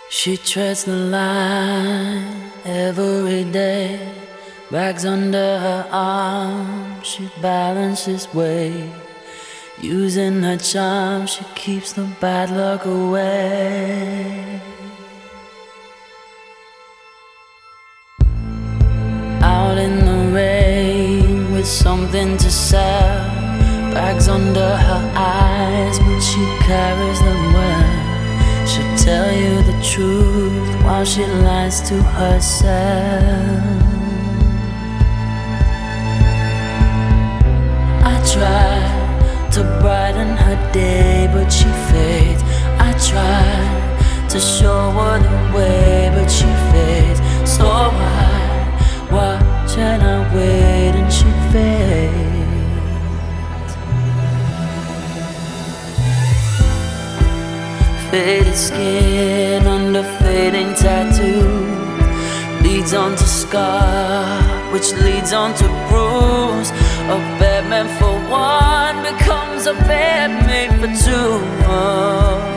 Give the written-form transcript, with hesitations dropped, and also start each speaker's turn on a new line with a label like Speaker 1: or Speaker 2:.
Speaker 1: She treads the line every day, bags under her arm, she balances weight. Using her charm, she keeps the bad luck away. Out in the rain with something to sell, bags under her eyes, but she carries them well. She'll tell you the truth while she lies to herself. I try to brighten her day, but she fades. I try to show her the way, but she fades. So I watch and I wait and she fades. Faded skin under fading tattoo leads on to scar, which leads on to bruise. A bed meant for one becomes a bed made for two.